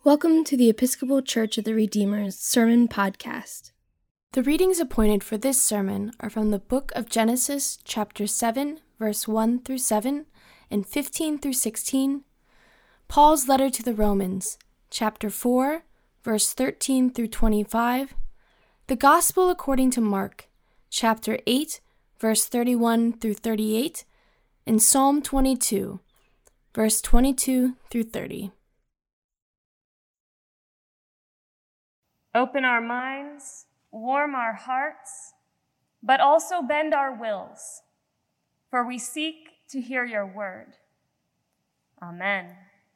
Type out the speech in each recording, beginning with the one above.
Welcome to the Episcopal Church of the Redeemer's Sermon Podcast. The readings appointed for this sermon are from the book of Genesis, chapter 7, verse 1 through 7, and 15 through 16, Paul's letter to the Romans, chapter 4, verse 13 through 25, the Gospel according to Mark, chapter 8, verse 31 through 38, and Psalm 22, verse 22 through 30. Open our minds, warm our hearts, but also bend our wills, for we seek to hear your word. Amen.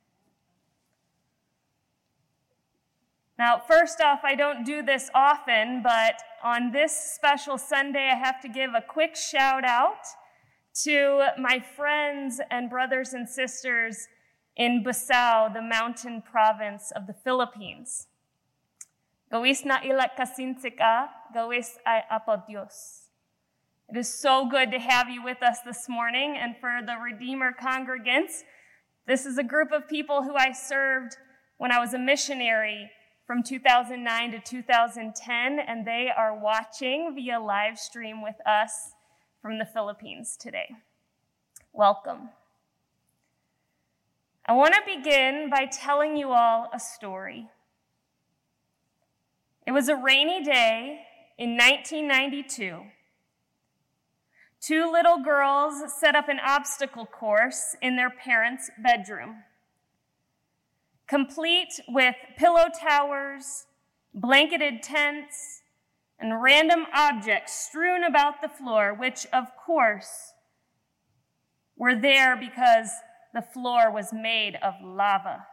Now, first off, I don't do this often, but on this special Sunday, I have to give a quick shout out to my friends and brothers and sisters in Busao, the mountain province of the Philippines. Gawis na ila kasintika, gawis ay apo Dios. It is so good to have you with us this morning, and for the Redeemer congregants, this is a group of people who I served when I was a missionary from 2009 to 2010, and they are watching via live stream with us from the Philippines today. Welcome. I want to begin by telling you all a story. It was a rainy day in 1992. Two little girls set up an obstacle course in their parents' bedroom, complete with pillow towers, blanketed tents, and random objects strewn about the floor, which, of course, were there because the floor was made of lava.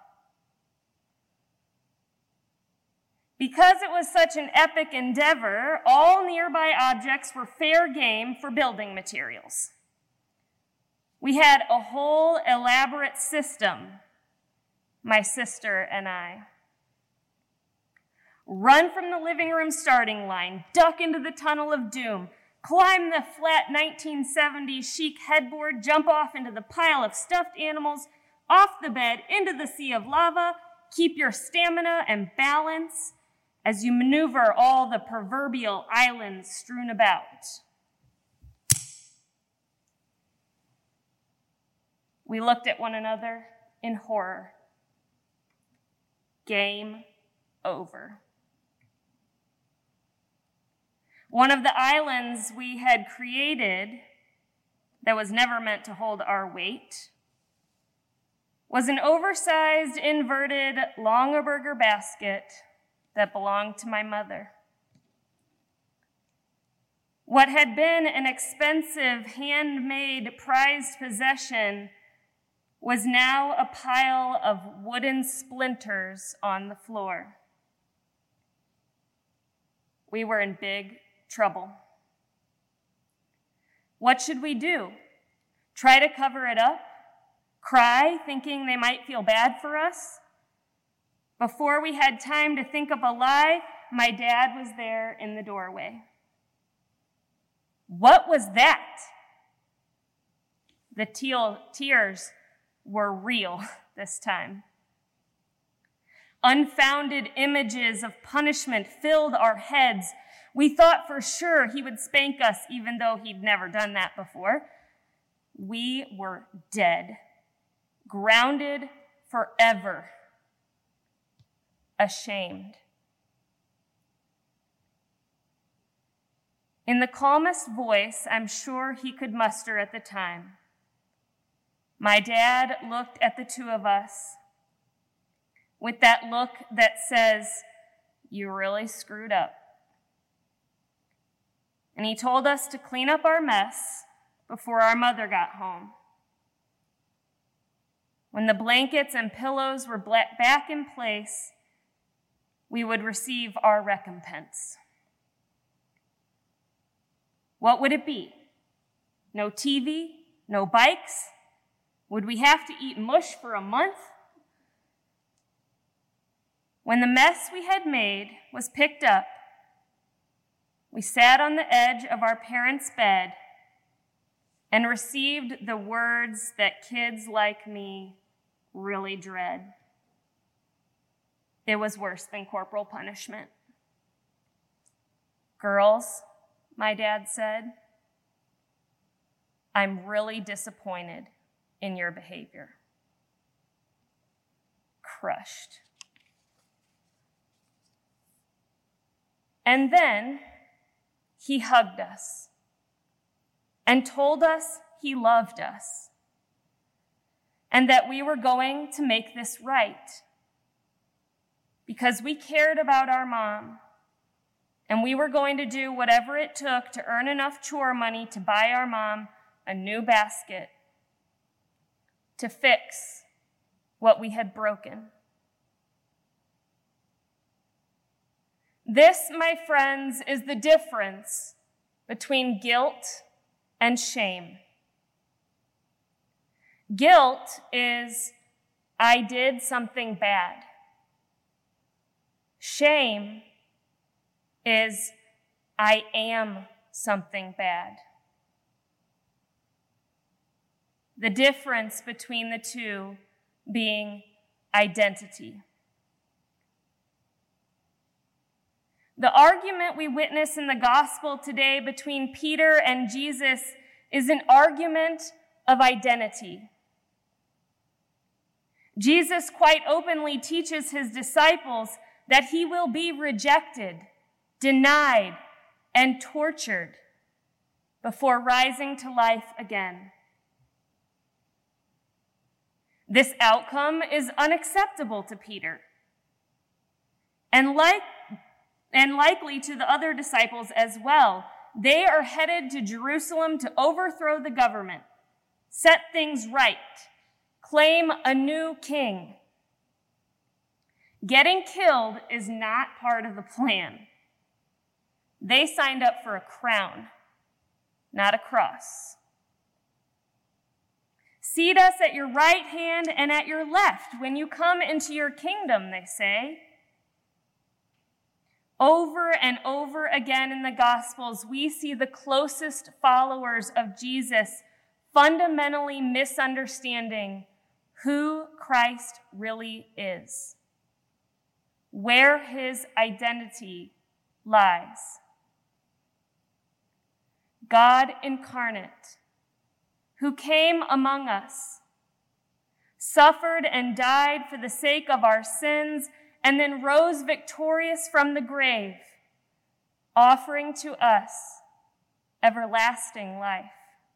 Because it was such an epic endeavor, all nearby objects were fair game for building materials. We had a whole elaborate system, my sister and I. Run from the living room starting line, duck into the tunnel of doom, climb the flat 1970s chic headboard, jump off into the pile of stuffed animals, off the bed, into the sea of lava, keep your stamina and balance as you maneuver all the proverbial islands strewn about. We looked at one another in horror. Game over. One of the islands we had created that was never meant to hold our weight was an oversized, inverted Longaberger basket that belonged to my mother. What had been an expensive, handmade, prized possession was now a pile of wooden splinters on the floor. We were in big trouble. What should we do? Try to cover it up? Cry, thinking they might feel bad for us? Before we had time to think of a lie, my dad was there in the doorway. What was that? The tears were real this time. Unfounded images of punishment filled our heads. We thought for sure he would spank us, even though he'd never done that before. We were dead, grounded forever. Ashamed. In the calmest voice I'm sure he could muster at the time, my dad looked at the two of us with that look that says, "You really screwed up." And he told us to clean up our mess before our mother got home. When the blankets and pillows were back in place, we would receive our recompense. What would it be? No TV? No bikes? Would we have to eat mush for a month? When the mess we had made was picked up, we sat on the edge of our parents' bed and received the words that kids like me really dread. it was worse than corporal punishment. "Girls," my dad said, "I'm really disappointed in your behavior." Crushed. And then he hugged us and told us he loved us and that we were going to make this right because we cared about our mom and we were going to do whatever it took to earn enough chore money to buy our mom a new basket to fix what we had broken. This, my friends, is the difference between guilt and shame. Guilt is, I did something bad. Shame is, I am something bad. The difference between the two being identity. The argument we witness in the gospel today between Peter and Jesus is an argument of identity. Jesus quite openly teaches his disciples that he will be rejected, denied, and tortured before rising to life again. This outcome is unacceptable to Peter and likely to the other disciples as well. They are headed to Jerusalem to overthrow the government, set things right, claim a new king. Getting killed is not part of the plan. They signed up for a crown, not a cross. "Seat us at your right hand and at your left when you come into your kingdom," they say. Over and over again in the Gospels, we see the closest followers of Jesus fundamentally misunderstanding who Christ really is, where his identity lies. God incarnate, who came among us, suffered and died for the sake of our sins, and then rose victorious from the grave, offering to us everlasting life.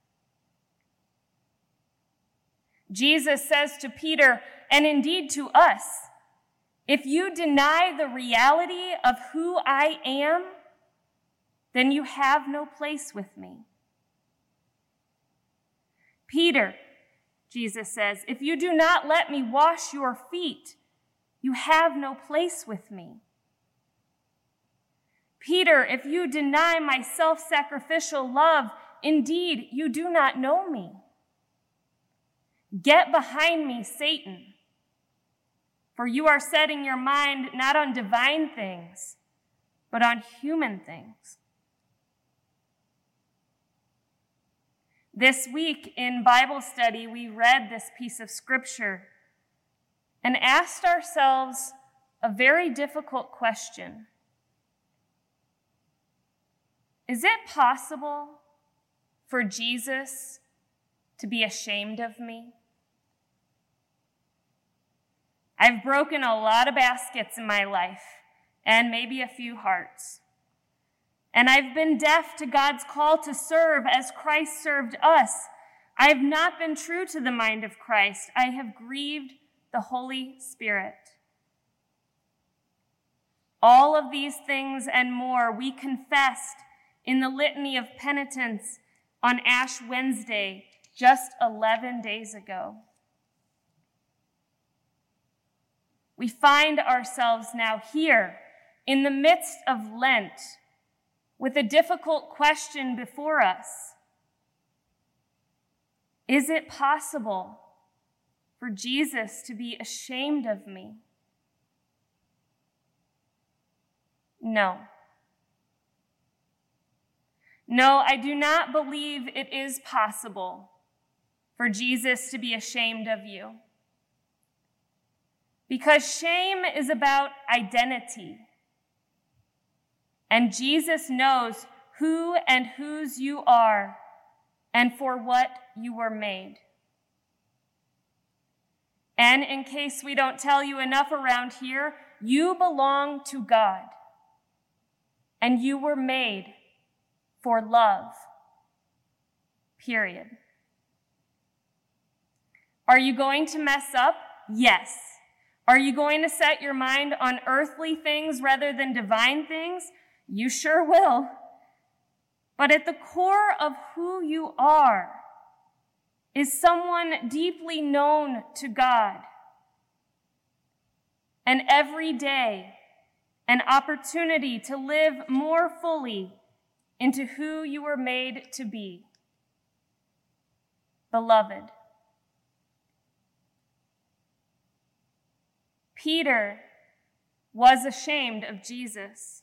Jesus says to Peter, and indeed to us, "If you deny the reality of who I am, then you have no place with me." "Peter," Jesus says, "if you do not let me wash your feet, you have no place with me." "Peter, if you deny my self-sacrificial love, indeed, you do not know me. Get behind me, Satan, for you are setting your mind not on divine things, but on human things." This week in Bible study, we read this piece of scripture and asked ourselves a very difficult question. Is it possible for Jesus to be ashamed of me? I've broken a lot of baskets in my life, and maybe a few hearts. And I've been deaf to God's call to serve as Christ served us. I have not been true to the mind of Christ. I have grieved the Holy Spirit. All of these things and more we confessed in the litany of penitence on Ash Wednesday just 11 days ago. We find ourselves now here in the midst of Lent with a difficult question before us. Is it possible for Jesus to be ashamed of me? No. No, I do not believe it is possible for Jesus to be ashamed of you. Because shame is about identity. And Jesus knows who and whose you are and for what you were made. And in case we don't tell you enough around here, you belong to God. And you were made for love. Period. Are you going to mess up? Yes. Are you going to set your mind on earthly things rather than divine things? You sure will. But at the core of who you are is someone deeply known to God. And every day, an opportunity to live more fully into who you were made to be. Beloved. Peter was ashamed of Jesus.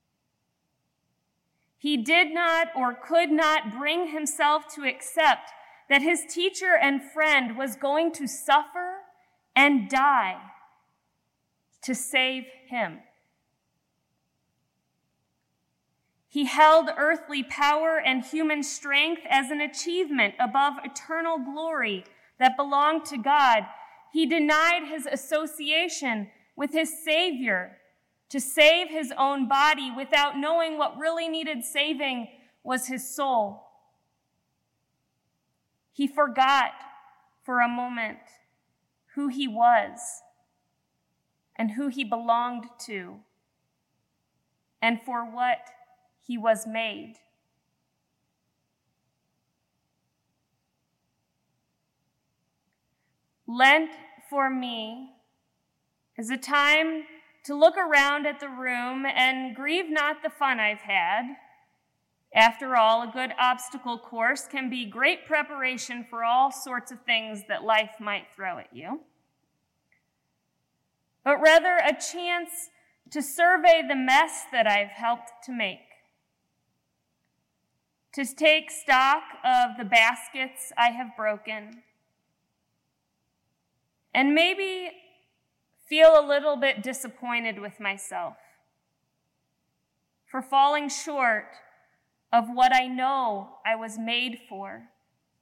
He did not or could not bring himself to accept that his teacher and friend was going to suffer and die to save him. He held earthly power and human strength as an achievement above eternal glory that belonged to God. He denied his association with his Savior to save his own body without knowing what really needed saving was his soul. He forgot for a moment who he was and who he belonged to and for what he was made. Lent for me is a time to look around at the room and grieve not the fun I've had. After all, a good obstacle course can be great preparation for all sorts of things that life might throw at you. But rather a chance to survey the mess that I've helped to make. To take stock of the baskets I have broken. And maybe feel a little bit disappointed with myself for falling short of what I know I was made for.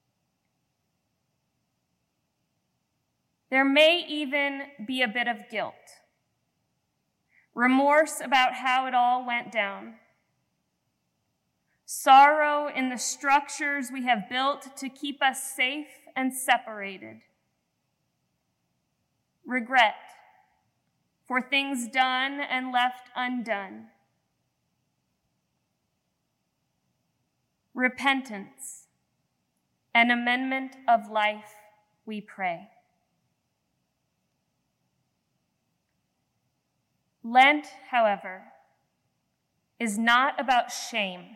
There may even be a bit of guilt, remorse about how it all went down, sorrow in the structures we have built to keep us safe and separated, regret for things done and left undone, repentance and amendment of life, we pray. Lent, however, is not about shame,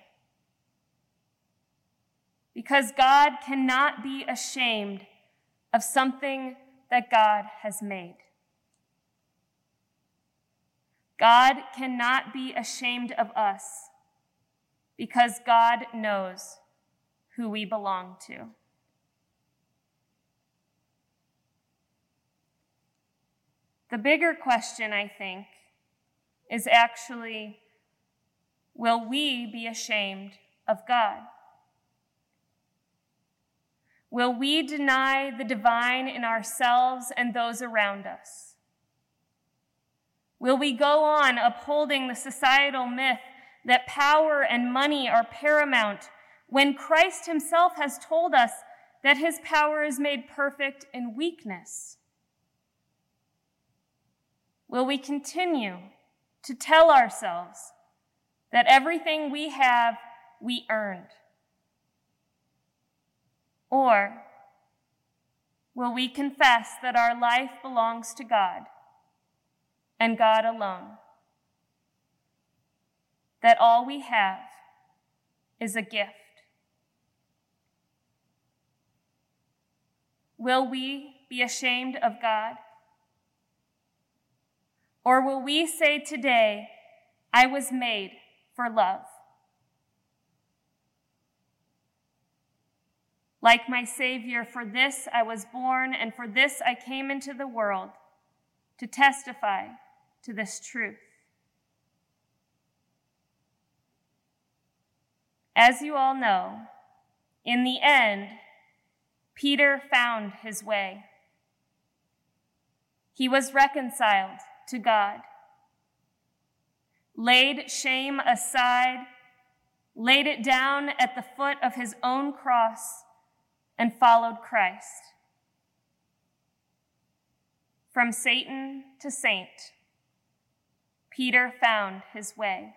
because God cannot be ashamed of something that God has made. God cannot be ashamed of us because God knows who we belong to. The bigger question, I think, is actually, will we be ashamed of God? Will we deny the divine in ourselves and those around us? Will we go on upholding the societal myth that power and money are paramount when Christ himself has told us that his power is made perfect in weakness? Will we continue to tell ourselves that everything we have, we earned? Or will we confess that our life belongs to God and God alone? That all we have is a gift? Will we be ashamed of God? Or will we say today, I was made for love? Like my Savior, for this I was born, and for this I came into the world, to testify to this truth. As you all know, in the end, Peter found his way. He was reconciled to God, laid shame aside, laid it down at the foot of his own cross, and followed Christ. From Satan to saint, Peter found his way.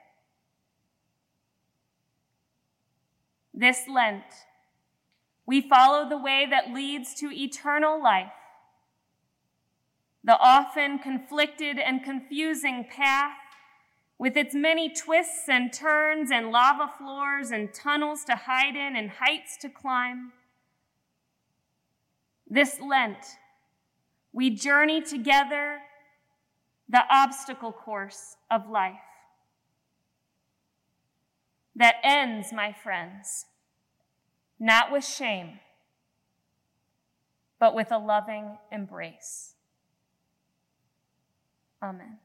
This Lent, we follow the way that leads to eternal life, the often conflicted and confusing path with its many twists and turns and lava floors and tunnels to hide in and heights to climb. This Lent, we journey together the obstacle course of life that ends, my friends, not with shame, but with a loving embrace. Amen.